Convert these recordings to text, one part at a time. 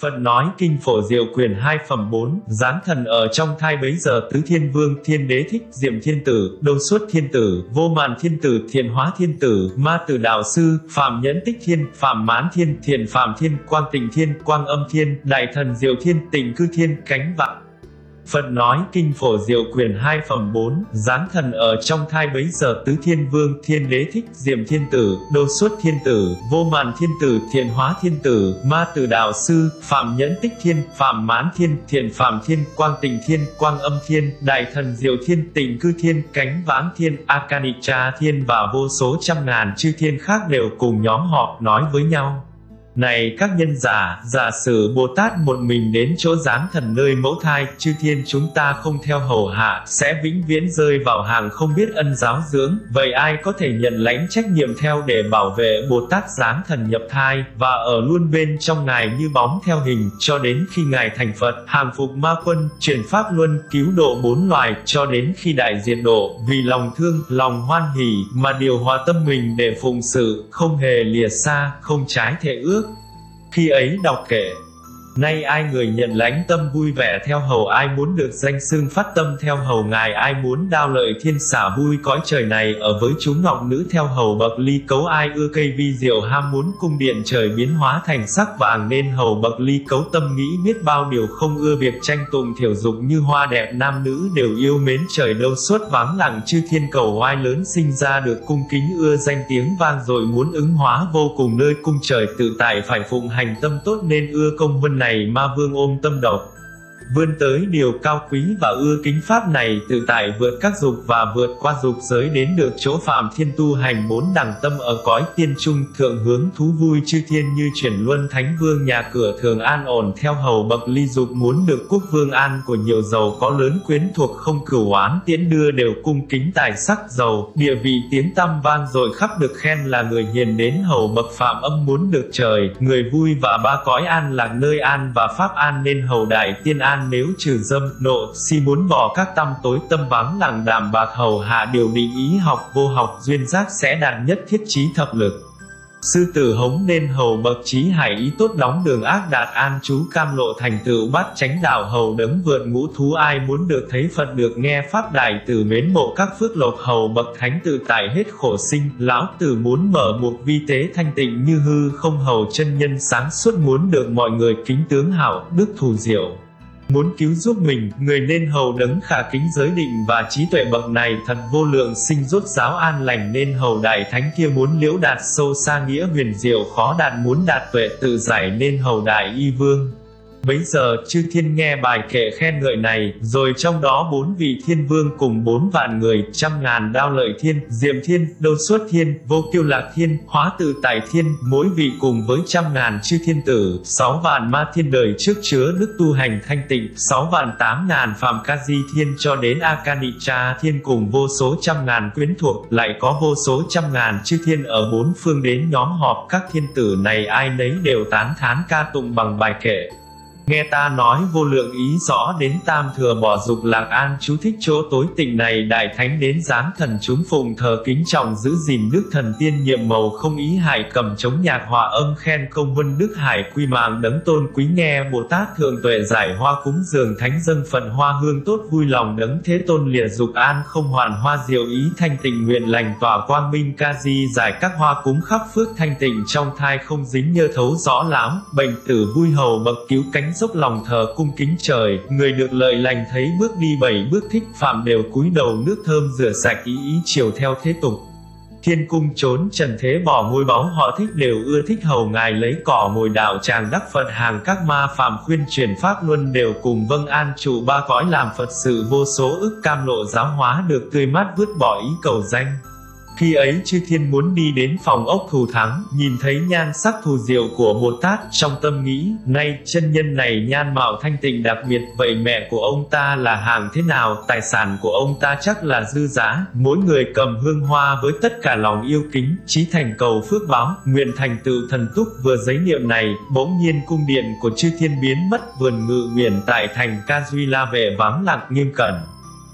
Phật nói kinh Phổ Diệu Quyền 2 phẩm 4, giáng thần ở trong thai bấy giờ tứ thiên vương, thiên đế thích, diệm thiên tử, đô xuất thiên tử, vô màn thiên tử, thiện hóa thiên tử, ma tử đạo sư, phạm nhẫn tích thiên, phạm mãn thiên, thiện phạm thiên, quang tịnh thiên, quang âm thiên, đại thần diệu thiên, tịnh cư thiên, cánh vạn. Phật nói kinh Phổ Diệu Quyền 2 phẩm 4, giáng thần ở trong thai bấy giờ tứ thiên vương, thiên đế thích, diệm thiên tử, đô xuất thiên tử, vô màn thiên tử, thiện hóa thiên tử, ma tử đạo sư, phạm nhẫn tích thiên, phạm mãn thiên, thiện phạm thiên, quang tịnh thiên, quang âm thiên, đại thần diệu thiên, tịnh cư thiên, cánh vãng thiên, Akanicca thiên và vô số trăm ngàn chư thiên khác đều cùng nhóm họp nói với nhau. Này các nhân giả, giả sử Bồ Tát một mình đến chỗ giáng thần nơi mẫu thai, chư thiên chúng ta không theo hầu hạ, sẽ vĩnh viễn rơi vào hàng không biết ân giáo dưỡng, vậy ai có thể nhận lãnh trách nhiệm theo để bảo vệ Bồ Tát giáng thần nhập thai, và ở luôn bên trong Ngài như bóng theo hình, cho đến khi Ngài thành Phật, hàng phục ma quân, chuyển pháp luân, cứu độ bốn loài, cho đến khi đại diệt độ, vì lòng thương, lòng hoan hỷ, mà điều hòa tâm mình để phụng sự, không hề lìa xa, không trái thệ ước. Khi ấy đọc kệ: nay ai người nhận lãnh tâm vui vẻ theo hầu, ai muốn được danh xưng phát tâm theo hầu Ngài, ai muốn đao lợi thiên xả vui cõi trời này ở với chúng ngọc nữ theo hầu bậc ly cấu, ai ưa cây vi diệu ham muốn cung điện trời biến hóa thành sắc vàng nên hầu bậc ly cấu, tâm nghĩ biết bao điều không ưa việc tranh tụng thiểu dục như hoa đẹp, nam nữ đều yêu mến trời đâu suốt vắng lặng, chư thiên cầu oai lớn sinh ra được cung kính ưa danh tiếng vang rồi muốn ứng hóa vô cùng nơi cung trời tự tại phải phụng hành tâm tốt nên ưa công vân này, ma vương ôm tâm độc vươn tới điều cao quý và ưa kính pháp này, tự tại vượt các dục và vượt qua dục giới đến được chỗ phạm thiên tu hành bốn đẳng tâm ở cõi tiên trung, thượng hướng thú vui chư thiên như chuyển luân thánh vương, nhà cửa thường an ổn theo hầu bậc ly dục, muốn được quốc vương an của nhiều giàu có lớn quyến thuộc không cửu oán tiễn đưa đều cung kính tài sắc giàu, địa vị tiếng tăm vang dội khắp được khen là người hiền đến hầu bậc phạm âm, muốn được trời, người vui và ba cõi an lạc nơi an và pháp an nên hầu đại tiên an, nếu trừ dâm, nộ, si muốn bỏ các tâm tối tâm vắng lặng đạm bạc hầu hạ điều định ý học vô học duyên giác sẽ đạt nhất thiết trí thập lực. Sư tử hống nên hầu bậc trí hải ý tốt đóng đường ác đạt an trú cam lộ thành tựu bát chánh đạo, hầu đấng vượt ngũ thú, ai muốn được thấy Phật được nghe pháp đại từ mến mộ các phước lộc, hầu bậc thánh tự tại hết khổ sinh, lão tử muốn mở buộc vi tế thanh tịnh như hư không, hầu chân nhân sáng suốt muốn được mọi người kính tướng hảo đức thù diệu. Muốn cứu giúp mình, người nên hầu đấng khả kính giới định và trí tuệ bậc này thật vô lượng sinh rốt giáo an lành nên hầu đại thánh kia, muốn liễu đạt sâu xa nghĩa huyền diệu khó đạt muốn đạt tuệ tự giải nên hầu đại y vương. Bấy giờ chư thiên nghe bài kệ khen ngợi này, rồi trong đó 4 vị thiên vương cùng 4 vạn người, trăm ngàn đao lợi thiên, diệm thiên, đô xuất thiên, vô kiêu lạc thiên, hóa tự tại thiên, mỗi vị cùng với trăm ngàn chư thiên tử, 6 vạn ma thiên đời trước chứa đức tu hành thanh tịnh, 6 vạn 8 ngàn phạm ca di thiên cho đến Akanicca thiên cùng vô số trăm ngàn quyến thuộc, lại có vô số trăm ngàn chư thiên ở 4 phương đến nhóm họp, các thiên tử này ai nấy đều tán thán ca tụng bằng bài kệ. Nghe ta nói vô lượng ý rõ đến tam thừa bỏ dục lạc an chú thích chỗ tối tịnh này, đại thánh đến giáng thần chúng phụng thờ kính trọng giữ gìn đức thần tiên nhiệm màu không ý hại, cầm chống nhạc hòa âm khen công vân đức hải quy mạng đấng tôn quý, nghe Bồ Tát thượng tuệ giải hoa cúng dường thánh dâng phận hoa hương tốt vui lòng đấng thế tôn lìa dục an không hoàn hoa diệu ý thanh tịnh nguyện lành tỏa quang minh ca di giải các hoa cúng khắp phước thanh tịnh trong thai không dính nhơ thấu rõ lão bệnh tử vui hầu bậc cứu cánh dốc lòng thờ cung kính trời, người được lợi lành thấy bước đi 7 bước thích phạm đều cúi đầu nước thơm rửa sạch ý chiều theo thế tục. Thiên cung trốn trần thế bỏ ngôi báu họ thích đều ưa thích hầu Ngài lấy cỏ ngồi đạo tràng đắc Phật hàng các ma phạm khuyên truyền pháp luân đều cùng vâng an trụ ba cõi làm Phật sự vô số ức cam lộ giáo hóa được tươi mát vứt bỏ ý cầu danh. Khi ấy chư thiên muốn đi đến phòng ốc thù thắng, nhìn thấy nhan sắc thù diệu của Bồ Tát, trong tâm nghĩ, nay chân nhân này nhan mạo thanh tịnh đặc biệt, vậy mẹ của ông ta là hàng thế nào, tài sản của ông ta chắc là dư dả, mỗi người cầm hương hoa với tất cả lòng yêu kính, chí thành cầu phước báo, nguyện thành tựu thần túc. Vừa giấy niệm này, bỗng nhiên cung điện của chư thiên biến mất, vườn ngự nguyện tại thành Ca Duy La vệ vắng lặng nghiêm cẩn.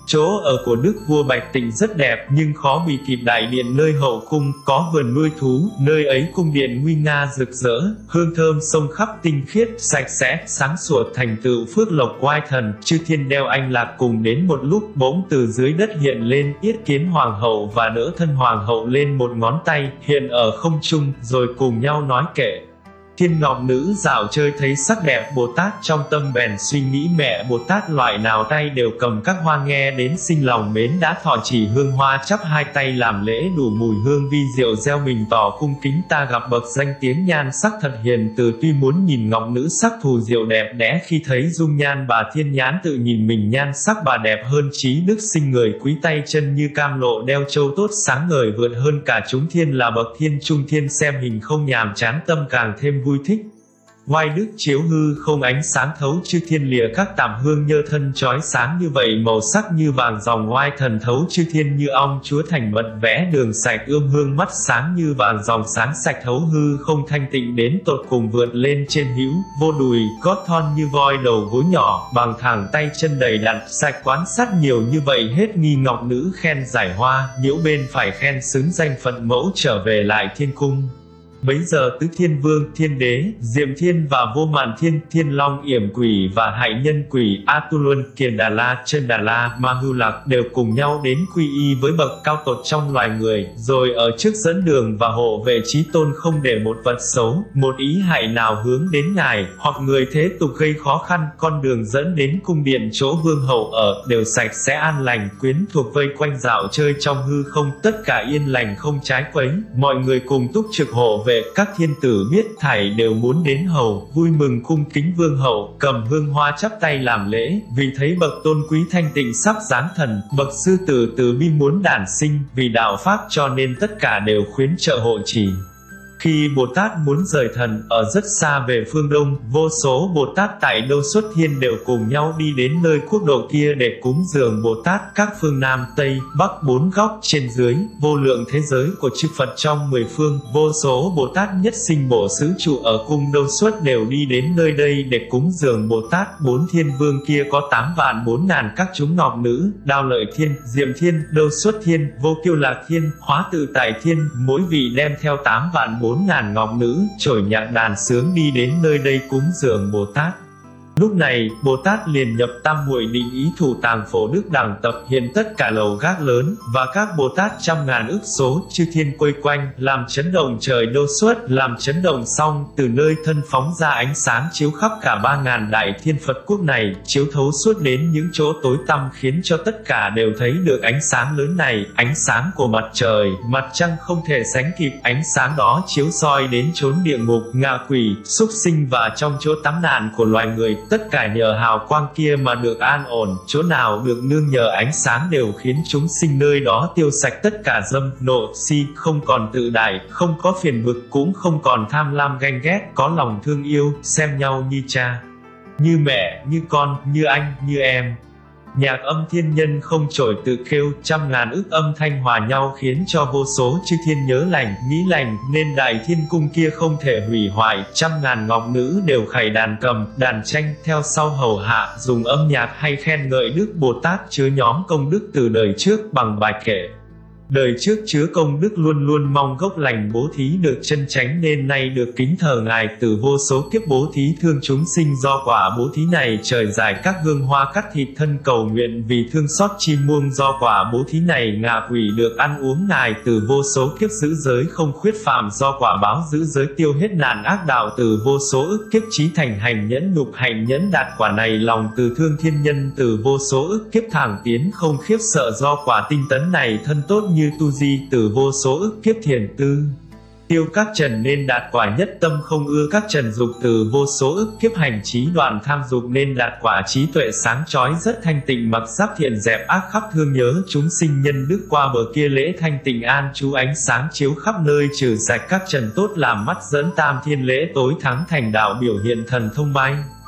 Chỗ ở của đức vua Bạch Tịnh rất đẹp nhưng khó bị kịp đại điện nơi hậu cung, có vườn nuôi thú, nơi ấy cung điện nguy nga rực rỡ, hương thơm xông khắp tinh khiết, sạch sẽ, sáng sủa, thành tựu phước lộc oai thần. Chư thiên đeo anh lạc cùng đến một lúc, bỗng từ dưới đất hiện lên, yết kiến hoàng hậu và đỡ thân hoàng hậu lên một ngón tay, hiện ở không trung, rồi cùng nhau nói kệ. Thiên ngọc nữ dạo chơi thấy sắc đẹp Bồ Tát, trong tâm bèn suy nghĩ mẹ Bồ Tát loại nào tay đều cầm các hoa, nghe đến sinh lòng mến đã thọ chỉ hương hoa, chắp hai tay làm lễ, đủ mùi hương vi diệu gieo mình tỏ cung kính. Ta gặp bậc danh tiếng nhan sắc thật hiền từ, tuy muốn nhìn ngọc nữ sắc thù diệu đẹp đẽ, khi thấy dung nhan bà thiên nhãn tự nhìn mình nhan sắc bà đẹp hơn trí đức sinh người quý, tay chân như cam lộ đeo châu tốt sáng ngời vượt hơn cả chúng thiên, là bậc thiên trung thiên, xem hình không nhàm chán tâm càng thêm vui thích. Oai đức chiếu hư không ánh sáng thấu chư thiên, lìa các tạm hương nhơ thân chói sáng như vậy, màu sắc như vàng dòng oai thần thấu chư thiên, như ong chúa thành mật vẽ đường sạch ươm hương, mắt sáng như vàng dòng sáng sạch thấu hư không thanh tịnh đến tột cùng, vượt lên trên hữu vô đùi, gót thon như voi đầu gối nhỏ, bằng thẳng tay chân đầy đặn sạch, quán sát nhiều như vậy hết nghi. Ngọc nữ khen giải hoa, nhiễu bên phải khen xứng danh phận mẫu, trở về lại thiên cung. Bấy giờ tứ thiên vương, thiên đế, Diệm Thiên và Vô Mạn Thiên, Thiên Long, Yểm Quỷ và Hại Nhân Quỷ, Atulun, Kiền Đà La, Chân Đà La, Ma Hưu Lạc đều cùng nhau đến quy y với bậc cao tột trong loài người, rồi ở trước dẫn đường và hộ vệ chí tôn, không để một vật xấu, một ý hại nào hướng đến ngài, hoặc người thế tục gây khó khăn. Con đường dẫn đến cung điện chỗ vương hậu ở đều sạch sẽ an lành, quyến thuộc vây quanh dạo chơi trong hư không, tất cả yên lành không trái quấy. Mọi người cùng túc trực hộ vệ, các thiên tử biết thảy đều muốn đến hầu, vui mừng cung kính vương hậu, cầm hương hoa chắp tay làm lễ, vì thấy bậc tôn quý thanh tịnh sắp giáng thần, bậc sư tử từ bi muốn đản sinh, vì đạo pháp cho nên tất cả đều khuyến trợ hộ trì. Khi Bồ Tát muốn rời thần, ở rất xa về phương Đông, vô số Bồ Tát tại đâu xuất thiên đều cùng nhau đi đến nơi quốc độ kia để cúng dường Bồ Tát. Các phương Nam, Tây, Bắc bốn góc, trên dưới, vô lượng thế giới của chư Phật trong 10 phương, vô số Bồ Tát nhất sinh bộ xứ trụ ở cung đâu xuất đều đi đến nơi đây để cúng dường Bồ Tát. Bốn thiên vương kia có 8.400.000 các chúng ngọc nữ, Đao Lợi Thiên, Diệm Thiên, Đâu Xuất Thiên, Vô Kiêu Lạc Thiên, Hóa Tự Tại Thiên, mỗi vị đem theo 8.400.000 ngọc nữ, trổi nhạc đàn sướng đi đến nơi đây cúng dường Bồ Tát. Lúc này, Bồ Tát liền nhập tam muội định ý thủ tàng phổ đức đẳng tập, hiện tất cả lầu gác lớn, và các Bồ Tát trăm ngàn ức số, chư thiên quây quanh, làm chấn động trời đâu xuất. Làm chấn động xong, từ nơi thân phóng ra ánh sáng chiếu khắp cả 3.000 đại thiên Phật quốc này, chiếu thấu suốt đến những chỗ tối tăm, khiến cho tất cả đều thấy được ánh sáng lớn này. Ánh sáng của mặt trời, mặt trăng không thể sánh kịp, ánh sáng đó chiếu soi đến chốn địa ngục, ngạ quỷ, súc sinh và trong chỗ tắm nạn của loài người. Tất cả nhờ hào quang kia mà được an ổn, chỗ nào được nương nhờ ánh sáng đều khiến chúng sinh nơi đó tiêu sạch tất cả dâm, nộ, si, không còn tự đại, không có phiền bực, cũng không còn tham lam ganh ghét, có lòng thương yêu, xem nhau như cha, như mẹ, như con, như anh, như em. Nhạc âm thiên nhân không trổi tự kêu, trăm ngàn ức âm thanh hòa nhau khiến cho vô số chư thiên nhớ lành, nghĩ lành, nên đại thiên cung kia không thể hủy hoại. Trăm ngàn ngọc nữ đều khải đàn cầm, đàn tranh, theo sau hầu hạ, dùng âm nhạc hay khen ngợi Đức Bồ Tát chứa nhóm công đức từ đời trước bằng bài kệ. Đời trước chứa công đức luôn luôn mong gốc lành bố thí được chân chánh, nên nay được kính thờ ngài. Từ vô số kiếp bố thí thương chúng sinh, do quả bố thí này trời giải các hương hoa cắt thịt thân cầu nguyện, vì thương xót chim muông. Do quả bố thí này ngạ quỷ được ăn uống ngài. Từ vô số kiếp giữ giới không khuyết phạm, do quả báo giữ giới tiêu hết nạn ác đạo. Từ vô số ức kiếp chí thành hành nhẫn nhục hành nhẫn đạt quả này, lòng từ thương thiên nhân. Từ vô số ức kiếp thẳng tiến không khiếp sợ, do quả tinh tấn này thân tốt như tu di. Từ vô số ức kiếp thiền tư tiêu các trần nên đạt quả nhất tâm không ưa các trần dục. Từ vô số ức kiếp hành trí đoạn tham dục nên đạt quả trí tuệ sáng chói rất thanh tịnh, mặc giáp thiện dẹp ác khắp thương nhớ chúng sinh nhân đức. Qua bờ kia lễ thanh tịnh an trú, ánh sáng chiếu khắp nơi trừ sạch các trần tốt, làm mắt dẫn tam thiên lễ tối thắng thành đạo biểu hiện thần thông bay.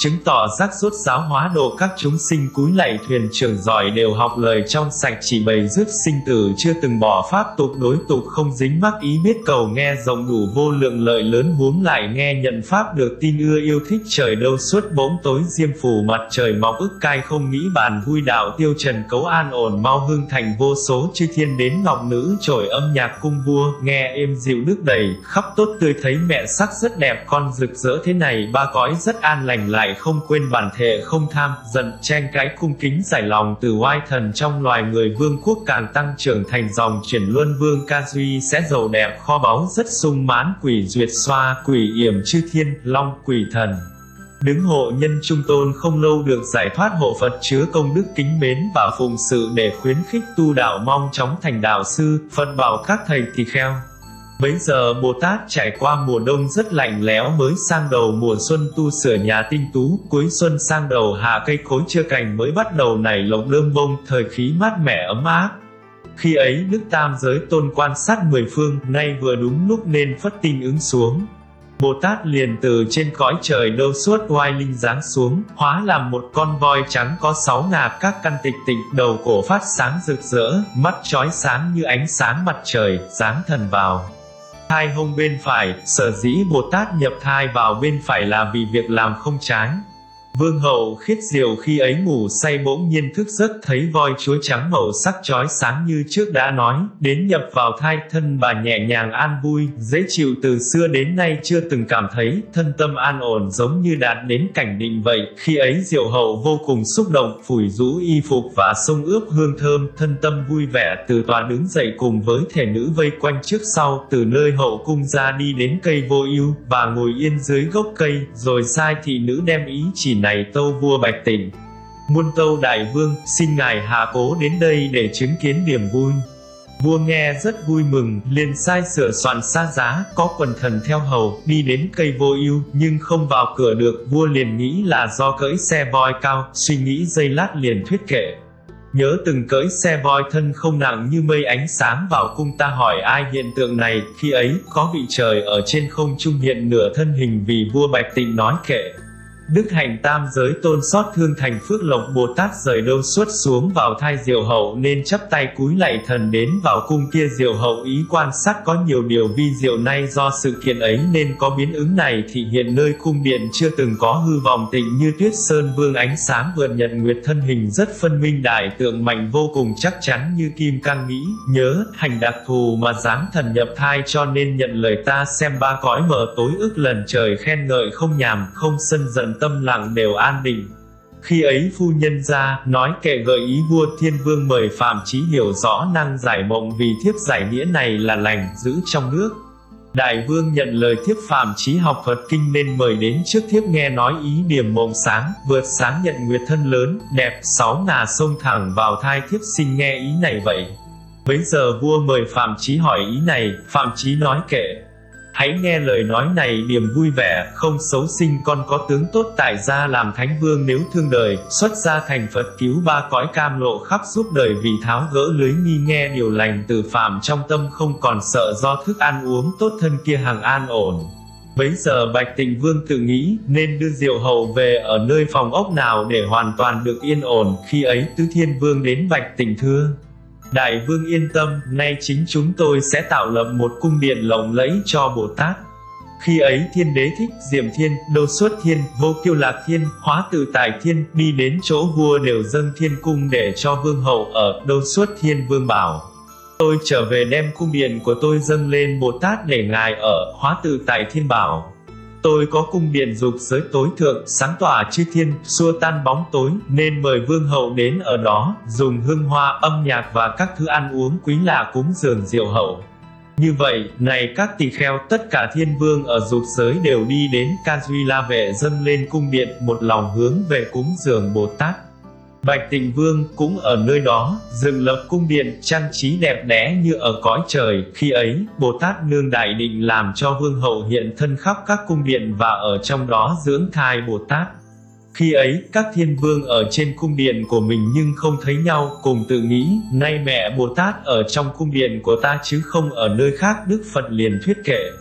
chứng tỏ xác suốt giáo hóa độ các chúng sinh. Cúi lạy thuyền trưởng giỏi đều học lời trong sạch, chỉ bày dứt sinh tử chưa từng bỏ pháp tục đối tục, không dính mắc ý biết cầu nghe rộng đủ vô lượng lợi lớn. Huống lại nghe nhận pháp được tin ưa yêu thích, trời đâu suốt bỗng tối diêm phù mặt trời mọc ức cai, không nghĩ bàn vui đạo tiêu trần cấu an ổn mau hưng thành. Vô số chư thiên đến ngọc nữ trổi âm nhạc cung vua, nghe êm dịu nước đầy khắp tốt tươi, thấy mẹ sắc rất đẹp con rực rỡ thế này. Ba cõi rất an lành, lại không quên bản thệ không tham giận tranh cãi, cung kính giải lòng từ oai thần. Trong loài người vương quốc càng tăng trưởng thành dòng chuyển luân vương ca duy sẽ giàu đẹp, kho báu rất sung mãn. Quỷ duyệt xoa, quỷ yểm chư thiên, long quỷ thần đứng hộ nhân trung tôn, không lâu được giải thoát. Hộ Phật chứa công đức kính mến và phụng sự để khuyến khích tu đạo, mong chóng thành đạo sư. Phật bảo các thầy tỳ kheo. Bấy giờ Bồ Tát trải qua mùa đông rất lạnh lẽo, mới sang đầu mùa xuân tu sửa nhà tinh tú. Cuối xuân sang đầu hạ cây cối chưa cành, mới bắt đầu nảy lộc đơm bông, thời khí mát mẻ ấm áp. Khi ấy Đức Tam Giới Tôn quan sát mười phương, nay vừa đúng lúc nên phất tin ứng xuống. Bồ Tát liền từ trên cõi trời đâu suốt oai linh giáng xuống, hóa làm một con voi trắng có 6 ngà, các căn tịch tịnh, đầu cổ phát sáng rực rỡ, mắt chói sáng như ánh sáng mặt trời, giáng thần vào thai hông bên phải. Sở dĩ Bồ Tát nhập thai vào bên phải là vì việc làm không trái. Vương hậu Khiết Diệu khi ấy ngủ say bỗng nhiên thức giấc, thấy voi chúa trắng màu sắc chói sáng như trước đã nói, đến nhập vào thai. Thân bà nhẹ nhàng an vui, dễ chịu, từ xưa đến nay chưa từng cảm thấy thân tâm an ổn giống như đạt đến cảnh định vậy. Khi ấy Diệu hậu vô cùng xúc động, phủi rũ y phục và xông ướp hương thơm, thân tâm vui vẻ, từ tòa đứng dậy cùng với thể nữ vây quanh trước sau, từ nơi hậu cung ra đi đến cây vô ưu và ngồi yên dưới gốc cây, rồi sai thị nữ đem ý chỉ này tâu vua Bạch Tịnh: Muôn tâu đại vương, xin ngài hạ cố đến đây để chứng kiến niềm vui. Vua nghe rất vui mừng, liền sai sửa soạn xa giá, có quần thần theo hầu, đi đến cây vô ưu, nhưng không vào cửa được. Vua liền nghĩ là do cưỡi xe voi cao, suy nghĩ giây lát liền thuyết kệ: Nhớ từng cưỡi xe voi thân không nặng như mây ánh sáng vào cung, ta hỏi ai hiện tượng này. Khi ấy có vị trời ở trên không trung hiện nửa thân hình vì vua Bạch Tịnh nói kệ. Đức hạnh Tam Giới Tôn xót thương thành phước lộc, Bồ Tát rời đâu xuất xuống vào thai Diệu hậu, nên chắp tay cúi lạy thần đến vào cung kia. Diệu hậu ý quan sát có nhiều điều vi diệu, nay do sự kiện ấy nên có biến ứng này thị hiện nơi cung điện, chưa từng có hư vọng tịnh như tuyết sơn vương, ánh sáng vượt nhật nguyệt, thân hình rất phân minh, đại tượng mạnh vô cùng chắc chắn như kim cang. Nghĩ nhớ hành đặc thù mà giáng thần nhập thai, cho nên nhận lời ta xem ba cõi mở tối ức lần trời khen ngợi, không nhàm không sân giận, tâm lặng đều an định. Khi ấy phu nhân ra, nói kệ gợi ý vua. Thiên vương mời Phạm Chí hiểu rõ năng giải mộng, vì thiếp giải nghĩa này là lành, giữ trong nước. Đại vương nhận lời thiếp Phạm Chí học Phật kinh nên mời đến trước. Thiếp nghe nói ý điểm mộng sáng, vượt sáng nhận nguyệt, thân lớn, đẹp, 6 ngà sông thẳng vào thai. Thiếp xin nghe ý này vậy. Bấy giờ vua mời Phạm Chí hỏi ý này. Phạm Chí nói kệ: Hãy nghe lời nói này, điểm vui vẻ, không xấu sinh, con có tướng tốt, tại gia làm thánh vương. Nếu thương đời, xuất gia thành Phật, cứu ba cõi, cam lộ khắp giúp đời. Vì tháo gỡ lưới nghi, nghe điều lành từ phạm, trong tâm không còn sợ, do thức ăn uống tốt, thân kia hằng an ổn. Bấy giờ Bạch Tịnh vương tự nghĩ nên đưa Diệu hậu về ở nơi phòng ốc nào để hoàn toàn được yên ổn. Khi ấy Tứ Thiên vương đến Bạch Tịnh thưa: Đại vương yên tâm, nay chính chúng tôi sẽ tạo lập một cung điện lộng lẫy cho Bồ Tát. Khi ấy Thiên Đế Thích, Diệm Thiên, Đô Xuất Thiên, Vô Kiêu Lạc Thiên, Hóa Tự Tại Thiên đi đến chỗ vua đều dâng thiên cung để cho vương hậu ở. Đô Xuất Thiên vương bảo: Tôi trở về đem cung điện của tôi dâng lên Bồ Tát để ngài ở. Hóa Tự Tại Thiên bảo: Tôi có cung điện dục giới tối thượng, sáng tỏa chư thiên, xua tan bóng tối, nên mời vương hậu đến ở đó, dùng hương hoa, âm nhạc và các thứ ăn uống quý lạ cúng dường Diệu hậu. Như vậy, này các tỳ kheo, tất cả thiên vương ở dục giới đều đi đến Ca Duy La Vệ dâng lên cung điện, một lòng hướng về cúng dường Bồ Tát. Bạch Tịnh vương cũng ở nơi đó, dựng lập cung điện, trang trí đẹp đẽ như ở cõi trời. Khi ấy, Bồ Tát nương đại định làm cho vương hậu hiện thân khắp các cung điện và ở trong đó dưỡng thai Bồ Tát. Khi ấy, các thiên vương ở trên cung điện của mình nhưng không thấy nhau, cùng tự nghĩ, nay mẹ Bồ Tát ở trong cung điện của ta chứ không ở nơi khác. Đức Phật liền thuyết kệ: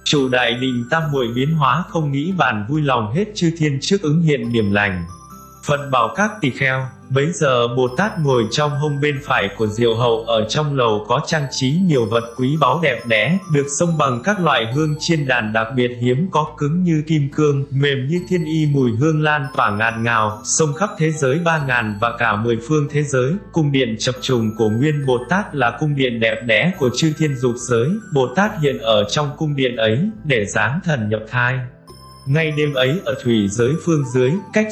Chủ đại đình tam muội biến hóa không nghĩ bàn, vui lòng hết chư thiên trước ứng hiện điểm lành. Phật bảo các tỳ kheo, bấy giờ Bồ Tát ngồi trong hông bên phải của Diệu Hậu, ở trong lầu có trang trí nhiều vật quý báu đẹp đẽ, được xông bằng các loại hương chiên đàn đặc biệt hiếm có, cứng như kim cương, mềm như thiên y, mùi hương lan tỏa ngạt ngào, xông khắp thế giới 3000 và cả 10 phương thế giới. Cung điện chập trùng của Nguyên Bồ Tát là cung điện đẹp đẽ của chư thiên dục giới. Bồ Tát hiện ở trong cung điện ấy để giáng thần nhập thai. Ngay đêm ấy, ở thủy giới phương dưới, cách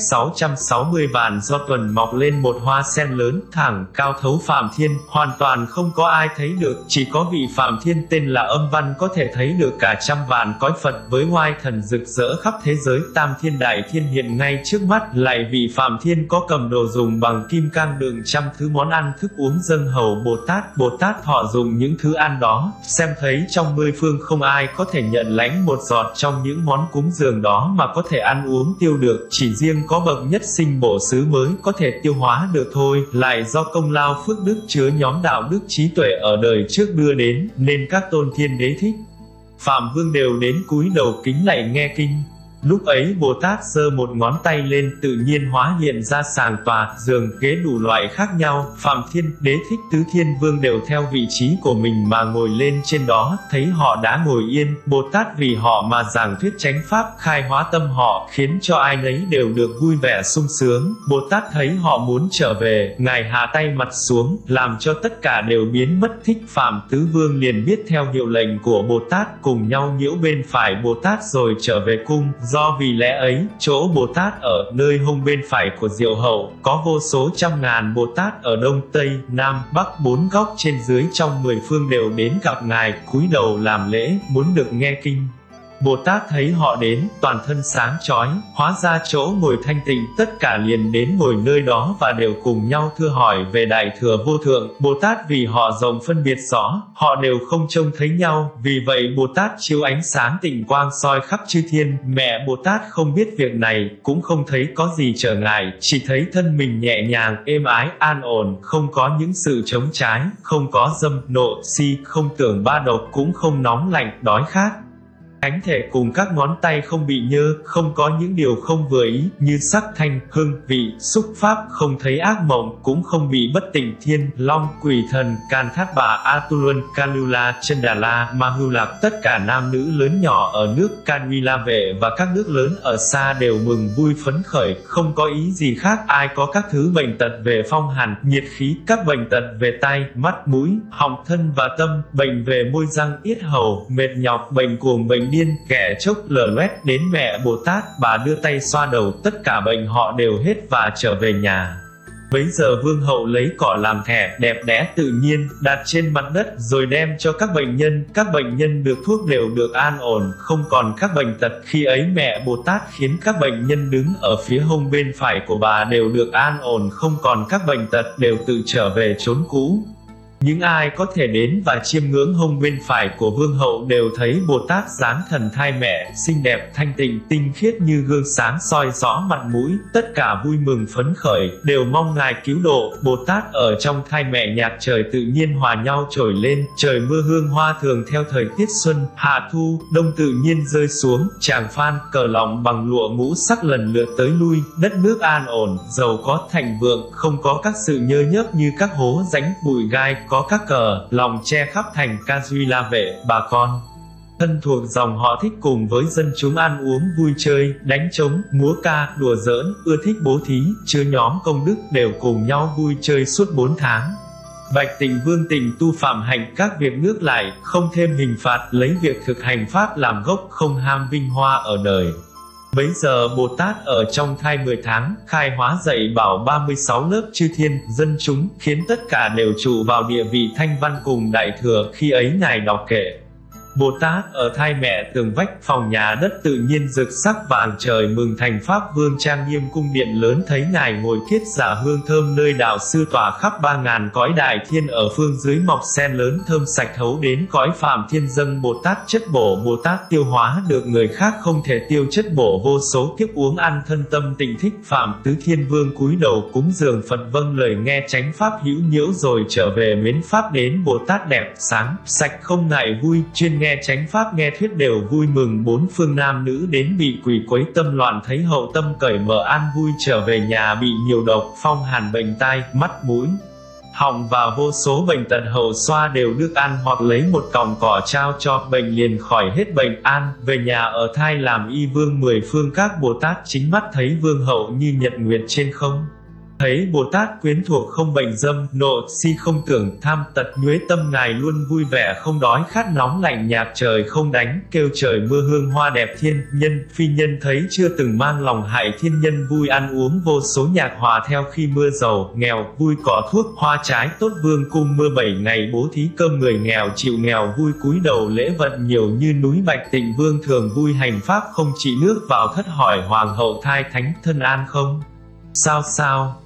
660 vạn do tuần, mọc lên một hoa sen lớn, thẳng, cao thấu Phạm Thiên, hoàn toàn không có ai thấy được, chỉ có vị Phạm Thiên tên là Âm Văn có thể thấy được cả trăm vạn cõi Phật với oai thần rực rỡ khắp thế giới. Tam Thiên Đại Thiên hiện ngay trước mắt, lại vị Phạm Thiên có cầm đồ dùng bằng kim cang đựng trăm thứ món ăn thức uống dâng hầu Bồ Tát. Bồ Tát thọ dùng những thứ ăn đó, xem thấy trong 10 phương không ai có thể nhận lãnh một giọt trong những món cúng dường đó mà có thể ăn uống tiêu được, chỉ riêng có bậc nhất sinh bổ xứ mới có thể tiêu hóa được thôi. Lại do công lao phước đức chứa nhóm đạo đức trí tuệ ở đời trước đưa đến, nên các tôn thiên đế thích, Phạm Vương đều đến cúi đầu kính lạy nghe kinh. Lúc ấy Bồ Tát giơ một ngón tay lên, tự nhiên hóa hiện ra sàng tòa, giường, ghế đủ loại khác nhau. Phạm Thiên, Đế Thích, Tứ Thiên Vương đều theo vị trí của mình mà ngồi lên trên đó. Thấy họ đã ngồi yên, Bồ Tát vì họ mà giảng thuyết chánh pháp, khai hóa tâm họ, khiến cho ai nấy đều được vui vẻ sung sướng. Bồ Tát thấy họ muốn trở về, Ngài hạ tay mặt xuống, làm cho tất cả đều biến mất. Thích Phạm Tứ Vương liền biết theo hiệu lệnh của Bồ Tát, cùng nhau nhiễu bên phải Bồ Tát rồi trở về cung. Do vì lẽ ấy, chỗ Bồ Tát ở, nơi hông bên phải của Diệu Hậu, có vô số trăm ngàn Bồ Tát ở Đông, Tây, Nam, Bắc, 4 góc trên dưới trong 10 phương đều đến gặp Ngài, cúi đầu làm lễ, muốn được nghe kinh. Bồ Tát thấy họ đến, toàn thân sáng chói, hóa ra chỗ ngồi thanh tịnh, tất cả liền đến ngồi nơi đó và đều cùng nhau thưa hỏi về Đại Thừa Vô Thượng. Bồ Tát vì họ rộng phân biệt rõ, họ đều không trông thấy nhau, vì vậy Bồ Tát chiếu ánh sáng tịnh quang soi khắp chư thiên. Mẹ Bồ Tát không biết việc này, cũng không thấy có gì trở ngại, chỉ thấy thân mình nhẹ nhàng, êm ái, an ổn, không có những sự chống trái, không có dâm, nộ, si, không tưởng ba độc, cũng không nóng lạnh, đói khát. Cánh thể cùng các ngón tay không bị nhơ, không có những điều không vừa ý, như sắc, thanh, hương, vị, xúc pháp, không thấy ác mộng, cũng không bị bất tỉnh thiên, long, quỷ thần, can thát bà, Atulun, Kalula, Chandala, Mahulak. Tất cả nam nữ lớn nhỏ ở nước Kanvila Vệ và các nước lớn ở xa đều mừng vui phấn khởi, không có ý gì khác. Ai có các thứ bệnh tật về phong hàn, nhiệt khí, các bệnh tật về tai, mắt, mũi, họng, thân và tâm, bệnh về môi răng, yết hầu, mệt nhọc, bệnh cuồng, bệnh điên, ghẻ chốc, lở loét, đến mẹ Bồ Tát, bà đưa tay xoa đầu, tất cả bệnh họ đều hết và trở về nhà. Bấy giờ Vương Hậu lấy cỏ làm thẻ, đẹp đẽ tự nhiên, đặt trên mặt đất, rồi đem cho các bệnh nhân được thuốc đều được an ổn, không còn các bệnh tật. Khi ấy mẹ Bồ Tát khiến các bệnh nhân đứng ở phía hông bên phải của bà đều được an ổn, không còn các bệnh tật, đều tự trở về chốn cũ. Những ai có thể đến và chiêm ngưỡng hông bên phải của Vương Hậu đều thấy Bồ Tát giáng thần thai mẹ, xinh đẹp, thanh tịnh, tinh khiết như gương sáng soi rõ mặt mũi, tất cả vui mừng phấn khởi, đều mong Ngài cứu độ. Bồ Tát ở trong thai mẹ, nhạc trời tự nhiên hòa nhau trồi lên, trời mưa hương hoa thường theo thời tiết xuân, hạ thu, đông tự nhiên rơi xuống, tràng phan, cờ lòng bằng lụa ngũ sắc lần lượt tới lui, đất nước an ổn, giàu có, thịnh vượng, không có các sự nhơ nhớp như các hố rãnh, bụi gai, có các cờ, lòng che khắp thành Kanvila Vệ. Bà con thân thuộc dòng họ thích cùng với dân chúng ăn uống vui chơi, đánh trống, múa ca, đùa giỡn, ưa thích bố thí, chứa nhóm công đức, đều cùng nhau vui chơi suốt 4 tháng. Bạch Tịnh Vương Tịnh tu phạm hạnh các việc nước lại, không thêm hình phạt, lấy việc thực hành pháp làm gốc, không ham vinh hoa ở đời. Bấy giờ Bồ Tát ở trong thai 10 tháng, khai hóa dạy bảo 36 lớp chư thiên, dân chúng, khiến tất cả đều trụ vào địa vị thanh văn cùng Đại Thừa. Khi ấy Ngài đọc kệ. Bồ Tát ở thai mẹ, tường vách, phòng nhà đất tự nhiên rực sắc vàng, trời mừng thành Pháp Vương trang nghiêm cung điện lớn. Thấy Ngài ngồi kiết giả hương thơm, nơi đạo sư tỏa khắp 3000 cõi đại thiên. Ở phương dưới mọc sen lớn thơm sạch thấu đến cõi Phạm Thiên dâng Bồ Tát chất bổ. Bồ Tát tiêu hóa được người khác không thể tiêu chất bổ, vô số kiếp uống ăn thân tâm tịnh thích. Phạm Tứ Thiên Vương cúi đầu cúng dường Phật, vâng lời nghe chánh pháp hữu nhiễu rồi trở về mến pháp. Đến Bồ Tát đẹp sáng sạch không ngại vui, chuyên nghe nghe chánh pháp nghe thuyết đều vui mừng, bốn phương nam nữ đến bị quỷ quấy tâm loạn, thấy hậu tâm cởi mở an vui trở về nhà, bị nhiều độc, phong hàn, bệnh tai, mắt, mũi, họng và vô số bệnh tật hậu xoa đều được ăn, hoặc lấy một cọng cỏ trao cho, bệnh liền khỏi hết bệnh an, về nhà ở thai làm y vương mười phương. Các Bồ Tát chính mắt thấy vương hậu như nhật nguyệt trên không. Thấy Bồ Tát quyến thuộc không bệnh dâm, nộ, si không tưởng, tham, tật, nhuế tâm, ngài luôn vui vẻ không đói khát, nóng lạnh nhạc trời không đánh, kêu trời mưa hương hoa đẹp, thiên nhân, phi nhân thấy chưa từng mang lòng hại thiên nhân, vui ăn uống vô số nhạc hòa theo khi mưa giàu, nghèo, vui cỏ thuốc, hoa trái tốt, vương cung mưa 7 ngày bố thí cơm, người nghèo chịu nghèo vui cúi đầu lễ vật nhiều như núi. Bạch Tịnh Vương thường vui hành pháp không trị nước vào thất, hỏi hoàng hậu thai thánh thân an không? Sao sao?